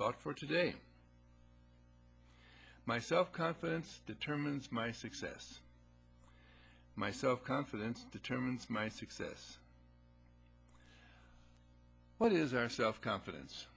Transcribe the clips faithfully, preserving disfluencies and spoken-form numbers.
thought for today. My self-confidence determines my success. My self-confidence determines my success. What is our self-confidence?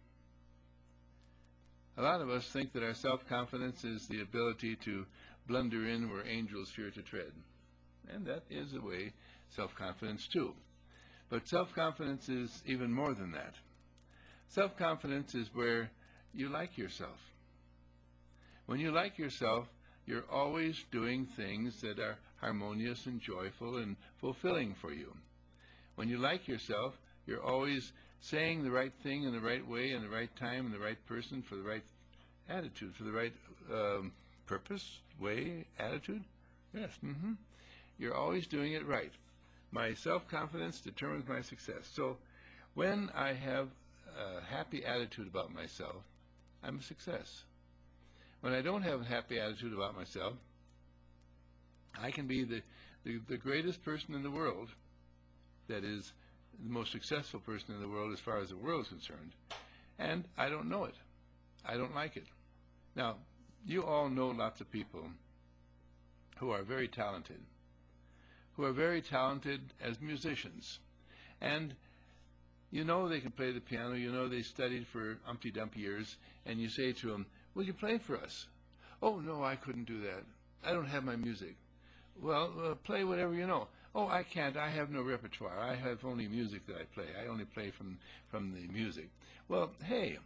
A lot of us think that our self-confidence is the ability to blunder in where angels fear to tread. And that is a way self-confidence too. But self-confidence is even more than that. Self-confidence is where you like yourself. When you like yourself, you're always doing things that are harmonious and joyful and fulfilling for you. When you like yourself, you're always saying the right thing in the right way, in the right time, and the right person, for the right attitude, for the right um, purpose, way, attitude. Yes, mm-hmm. You're always doing it right. My self-confidence determines my success. So when I have a happy attitude about myself, I'm a success. When I don't have a happy attitude about myself, I can be the, the, the greatest person in the world, that is, the most successful person in the world as far as the world is concerned, and I don't know it. I don't like it. Now, you all know lots of people who are very talented, who are very talented as musicians, and you know they can play the piano, you know they studied for umpty dumpty years, and you say to them, will you play for us? Oh, no, I couldn't do that. I don't have my music. Well, uh, play whatever you know. Oh, I can't. I have no repertoire. I have only music that I play. I only play from, from the music. Well, hey,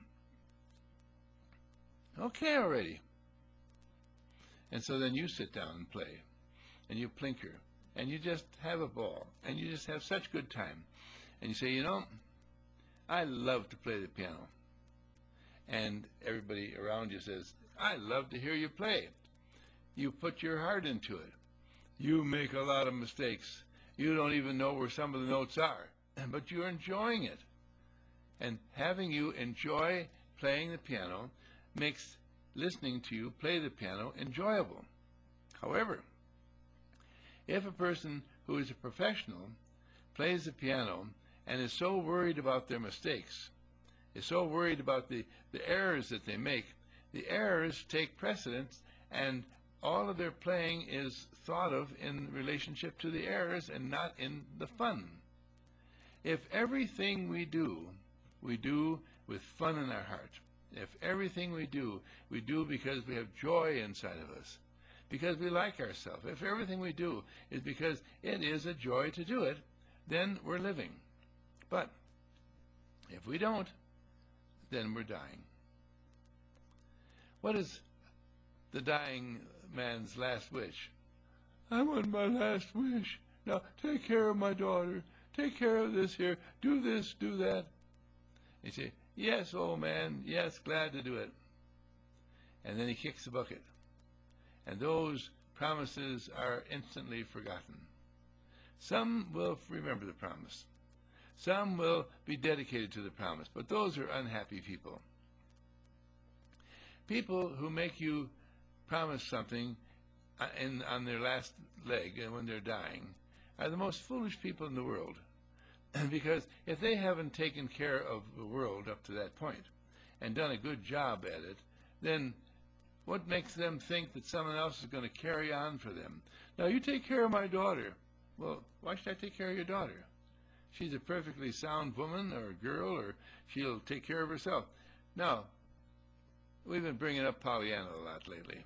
okay already. And so then you sit down and play, and you plinker, and you just have a ball, and you just have such good time. And you say, you know, I love to play the piano. And everybody around you says, I love to hear you play. You put your heart into it. You make a lot of mistakes. You don't even know where some of the notes are, but you're enjoying it. And having you enjoy playing the piano makes listening to you play the piano enjoyable. However, if a person who is a professional plays the piano and is so worried about their mistakes, is so worried about the, the errors that they make, the errors take precedence, and all of their playing is thought of in relationship to the errors and not in the fun. If everything we do, we do with fun in our heart, if everything we do, we do because we have joy inside of us, because we like ourselves, if everything we do is because it is a joy to do it, then we're living. But if we don't, then we're dying. What is the dying man's last wish? I want my last wish. Now take care of my daughter. Take care of this here. Do this, do that. You say, yes, old man, yes, glad to do it. And then he kicks the bucket. And those promises are instantly forgotten. Some will remember the promise. Some will be dedicated to the promise, but those are unhappy people. People who make you promise something in, on their last leg and when they're dying are the most foolish people in the world. Because if they haven't taken care of the world up to that point and done a good job at it, then what makes them think that someone else is going to carry on for them? Now, you take care of my daughter. Well, why should I take care of your daughter? She's a perfectly sound woman or a girl, or she'll take care of herself. Now, we've been bringing up Pollyanna a lot lately.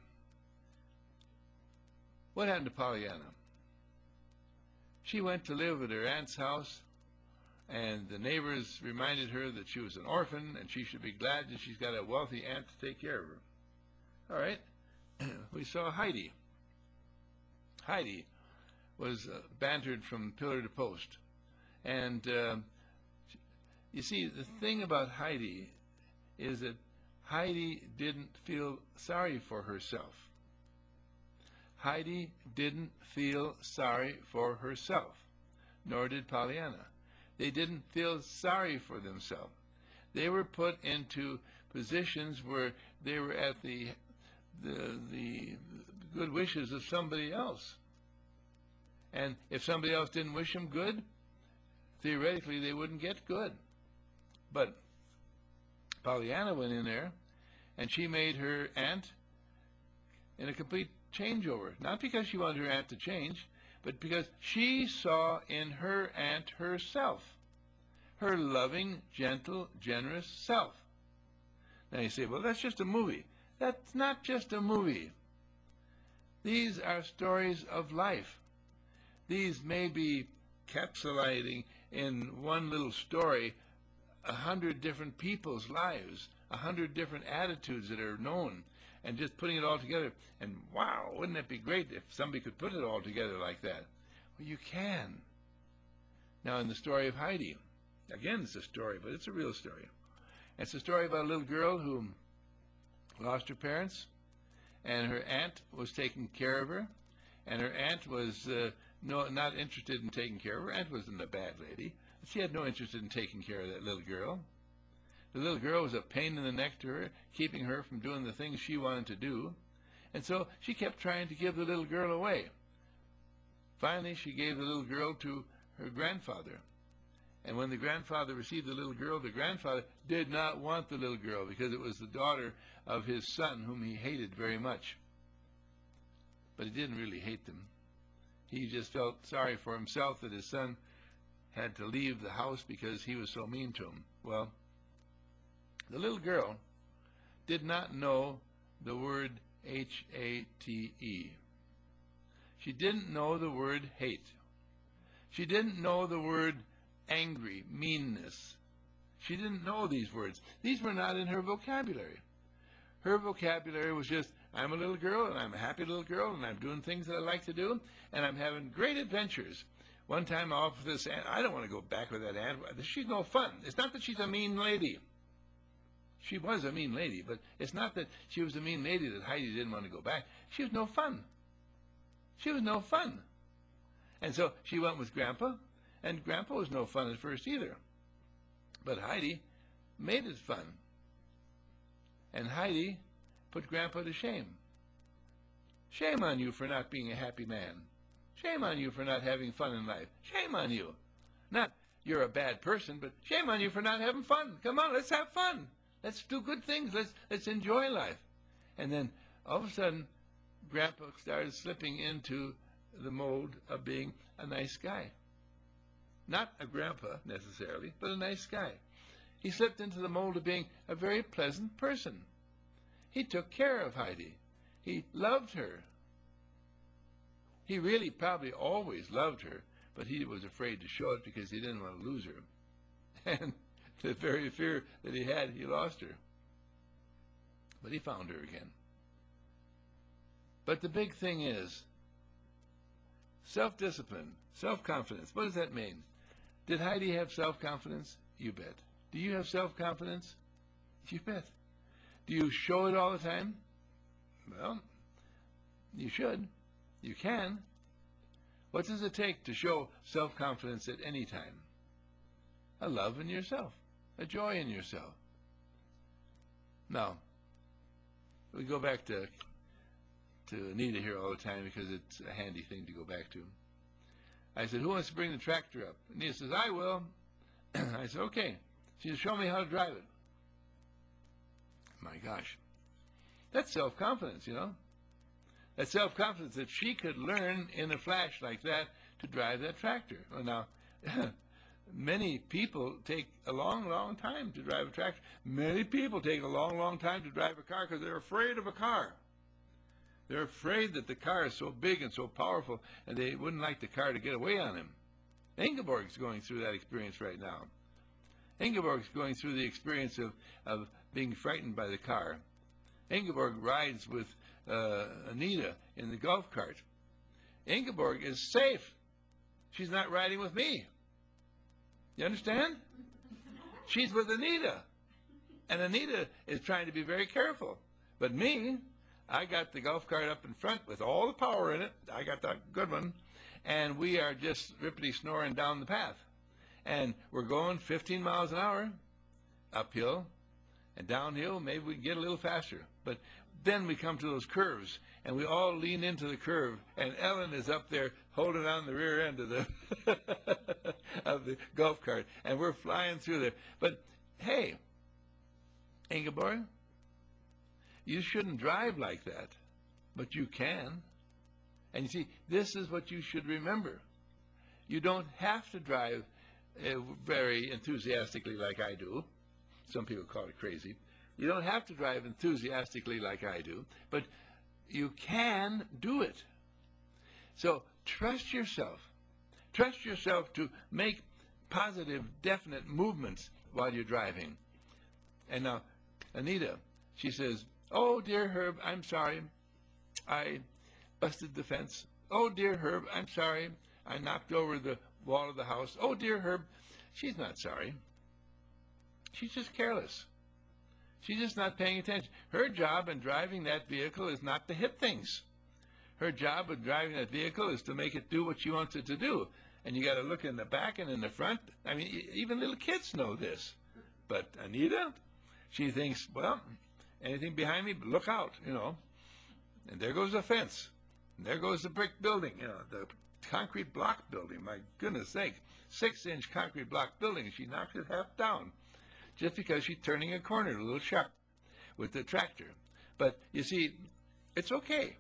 What happened to Pollyanna? She went to live at her aunt's house, and the neighbors reminded her that she was an orphan, and she should be glad that she's got a wealthy aunt to take care of her. All right, we saw Heidi. Heidi was uh, bantered from pillar to post. And uh, you see, the thing about Heidi is that Heidi didn't feel sorry for herself. Heidi didn't feel sorry for herself, nor did Pollyanna. They didn't feel sorry for themselves. They were put into positions where they were at the, the, the good wishes of somebody else. And if somebody else didn't wish them good, theoretically they wouldn't get good. But Pollyanna went in there, and she made her aunt in a complete changeover. Not because she wanted her aunt to change, but because she saw in her aunt herself, her loving, gentle, generous self. Now you say, well, that's just a movie. That's not just a movie. These are stories of life. These may be capsulating in one little story a hundred different people's lives, a hundred different attitudes that are known, and just putting it all together. And wow, wouldn't it be great if somebody could put it all together like that? Well, you can. Now, in the story of Heidi, again, it's a story, but it's a real story. It's a story about a little girl who lost her parents, and her aunt was taking care of her, and her aunt was uh, no, not interested in taking care of her. Her aunt wasn't a bad lady. She had no interest in taking care of that little girl. The little girl was a pain in the neck to her, keeping her from doing the things she wanted to do, and so she kept trying to give the little girl away. Finally, she gave the little girl to her grandfather. And when the grandfather received the little girl, the grandfather did not want the little girl because it was the daughter of his son, whom he hated very much. But he didn't really hate them. He just felt sorry for himself that his son had to leave the house because he was so mean to him. Well, the little girl did not know the word H A T E. She didn't know the word hate. She didn't know the word angry, meanness. She didn't know these words. These were not in her vocabulary. Her vocabulary was just, I'm a little girl, and I'm a happy little girl, and I'm doing things that I like to do, and I'm having great adventures. One time I offered this aunt, I don't want to go back with that aunt. She's no fun. It's not that she's a mean lady. She was a mean lady, but it's not that she was a mean lady that Heidi didn't want to go back. She was no fun. She was no fun. And so she went with Grandpa, and Grandpa was no fun at first either. But Heidi made it fun. And Heidi put Grandpa to shame. Shame on you for not being a happy man. Shame on you for not having fun in life. Shame on you. Not you're a bad person, but shame on you for not having fun. Come on, let's have fun. Let's do good things. Let's let's enjoy life. And then all of a sudden, Grandpa started slipping into the mode of being a nice guy. Not a grandpa necessarily, but a nice guy. He slipped into the mold of being a very pleasant person. He took care of Heidi. He loved her. He really probably always loved her, but he was afraid to show it because he didn't want to lose her. And the very fear that he had, he lost her. But he found her again. But the big thing is self-discipline, self-confidence. What does that mean? Did Heidi have self-confidence? You bet. Do you have self-confidence? You bet. Do you show it all the time? Well, you should. You can. What does it take to show self-confidence at any time? A love in yourself, a joy in yourself. Now, we go back to to Anita here all the time because it's a handy thing to go back to. I said, who wants to bring the tractor up? Anita says, I will. I said, okay. She said, show me how to drive it. My gosh. That's self-confidence, you know. That's self-confidence that she could learn in a flash like that to drive that tractor. Well, now, many people take a long, long time to drive a tractor. Many people take a long, long time to drive a car because they're afraid of a car. They're afraid that the car is so big and so powerful, and they wouldn't like the car to get away on him. Ingeborg's going through that experience right now. Ingeborg's going through the experience of, of being frightened by the car. Ingeborg rides with uh, Anita in the golf cart. Ingeborg is safe. She's not riding with me. You understand? She's with Anita. And Anita is trying to be very careful. But me, I got the golf cart up in front with all the power in it. I got that good one. And we are just rippity snoring down the path. And we're going fifteen miles an hour uphill and downhill. Maybe we can get a little faster. But then we come to those curves, and we all lean into the curve, and Ellen is up there holding on the rear end of the of the golf cart, and we're flying through there. But hey, Ingeborg, you shouldn't drive like that, but you can. And you see, this is what you should remember. You don't have to drive uh, very enthusiastically like I do. Some people call it crazy. You don't have to drive enthusiastically like I do, but you can do it. So trust yourself. Trust yourself to make positive, definite movements while you're driving. And now, Anita, she says, "Oh, dear Herb, I'm sorry. I busted the fence. Oh, dear Herb, I'm sorry. I knocked over the wall of the house. Oh, dear Herb." She's not sorry. She's just careless. She's just not paying attention. Her job in driving that vehicle is not to hit things. Her job in driving that vehicle is to make it do what she wants it to do. And you got to look in the back and in the front. I mean, e- even little kids know this. But Anita, she thinks, well, anything behind me, look out, you know. And there goes the fence. And there goes the brick building, you know, the concrete block building. My goodness sake, six-inch concrete block building. She knocked it half down just because she's turning a corner a little sharp with the tractor. But you see, it's okay.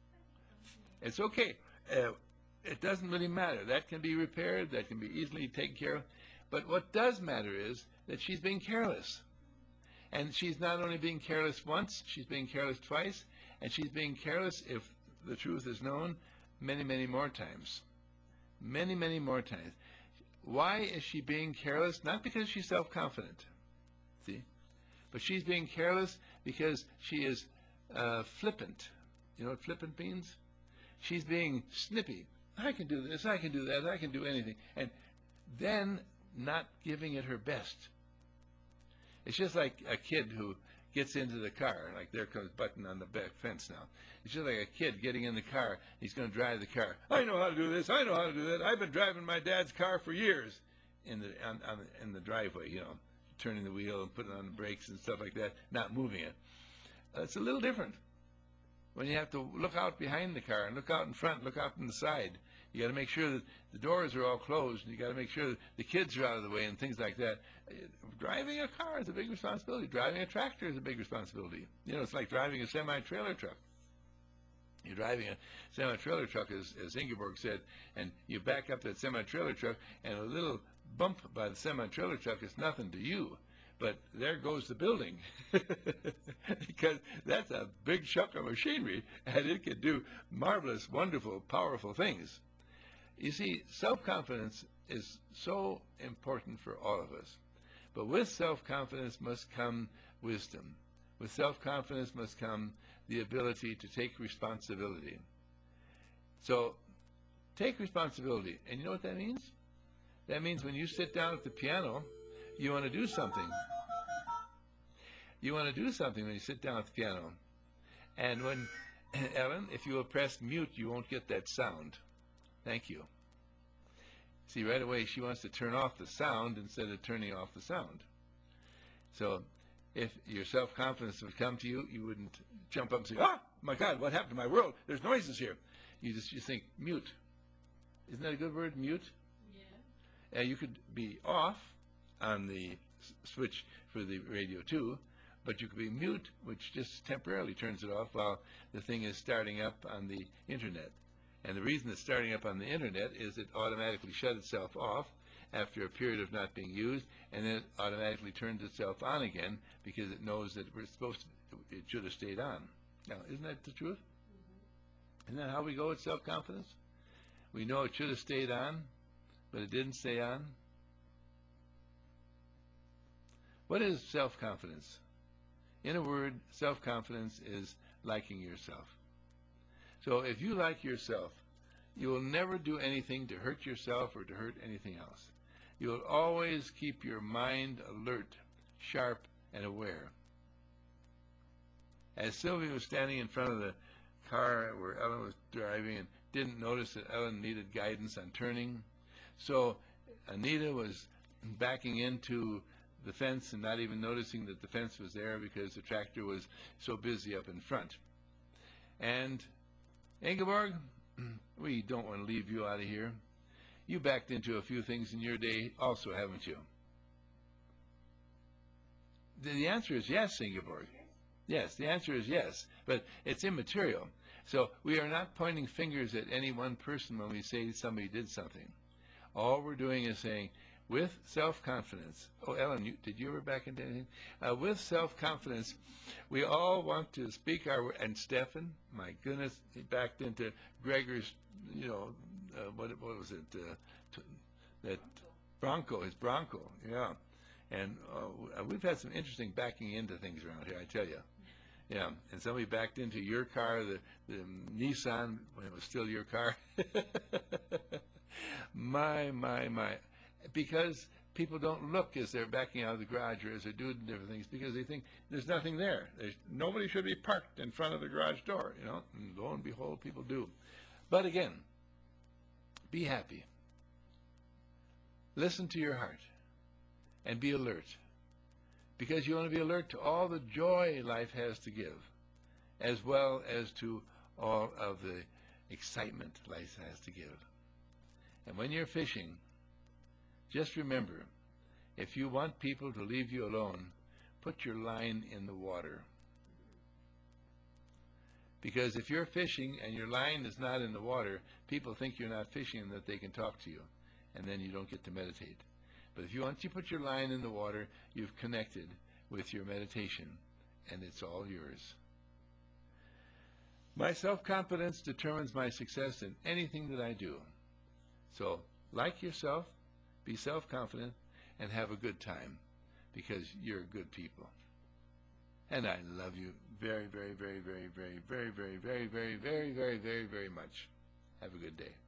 It's okay. Uh, it doesn't really matter. That can be repaired. That can be easily taken care of. But what does matter is that she's being careless. And she's not only being careless once, she's being careless twice, and she's being careless, if the truth is known, many, many more times. Many, many more times. Why is she being careless? Not because she's self-confident, see? But she's being careless because she is uh, flippant. You know what flippant means? She's being snippy. I can do this, I can do that, I can do anything. And then not giving it her best. It's just like a kid who gets into the car, like there comes Button on the back fence now. It's just like a kid getting in the car. He's going to drive the car. I know how to do this. I know how to do that. I've been driving my dad's car for years in the on, on in the driveway, you know, turning the wheel and putting on the brakes and stuff like that, not moving it. Uh, it's a little different when you have to look out behind the car and look out in front, look out on the side. You got to make sure that the doors are all closed, and you got to make sure that the kids are out of the way and things like that. Driving a car is a big responsibility. Driving a tractor is a big responsibility. You know, it's like driving a semi-trailer truck. You're driving a semi-trailer truck, as, as Ingeborg said, and you back up that semi-trailer truck, and a little bump by the semi-trailer truck is nothing to you. But there goes the building, because that's a big chunk of machinery, and it can do marvelous, wonderful, powerful things. You see, self-confidence is so important for all of us. But with self-confidence must come wisdom. With self-confidence must come the ability to take responsibility. So, take responsibility. And you know what that means? That means when you sit down at the piano, you want to do something. You want to do something when you sit down at the piano. And when, Ellen, if you will press mute, you won't get that sound. Thank you. See, right away she wants to turn off the sound instead of turning off the sound. So if your self-confidence would come to you, you wouldn't jump up and say, "Ah, my God, what happened to my world? There's noises here." You just you think, mute. Isn't that a good word, mute? Yeah. Uh, you could be off on the s- switch for the radio too, but you could be mute, which just temporarily turns it off while the thing is starting up on the internet. And the reason it's starting up on the internet is it automatically shut itself off after a period of not being used, and then it automatically turns itself on again because it knows that we're supposed to, it should have stayed on. Now, isn't that the truth? Mm-hmm. Isn't that how we go with self-confidence? We know it should have stayed on, but it didn't stay on. What is self-confidence? In a word, self-confidence is liking yourself. So if you like yourself, you will never do anything to hurt yourself or to hurt anything else. You will always keep your mind alert, sharp, and aware. As Sylvia was standing in front of the car where Ellen was driving and didn't notice that Ellen needed guidance on turning, so Anita was backing into the fence and not even noticing that the fence was there because the tractor was so busy up in front. And Ingeborg, we don't want to leave you out of here. You backed into a few things in your day also, haven't you? The the answer is yes, Ingeborg. Yes, the answer is yes, but it's immaterial. So we are not pointing fingers at any one person when we say somebody did something. All we're doing is saying, with self-confidence. Oh, Ellen, you, did you ever back into anything? Uh, with self-confidence, we all want to speak our, and Stefan, my goodness, he backed into Gregor's, you know, uh, what, what was it, uh, t- that Bronco, his Bronco, yeah. And uh, we've had some interesting backing into things around here, I tell you. Yeah, and somebody backed into your car, the, the Nissan, when it was still your car. My, my, my. Because people don't look as they're backing out of the garage or as they're doing different things because they think there's nothing there. There's, nobody should be parked in front of the garage door, you know. And lo and behold, people do. But again, be happy. Listen to your heart and be alert. Because you want to be alert to all the joy life has to give, as well as to all of the excitement life has to give. And when you're fishing, just remember, if you want people to leave you alone, put your line in the water. Because if you're fishing and your line is not in the water, people think you're not fishing and that they can talk to you, and then you don't get to meditate. But if you once you put your line in the water, you've connected with your meditation, and it's all yours. My self-confidence determines my success in anything that I do. So, like yourself, be self-confident, and have a good time, because you're good people. And I love you very, very, very, very, very, very, very, very, very, very, very, very, very much. Have a good day.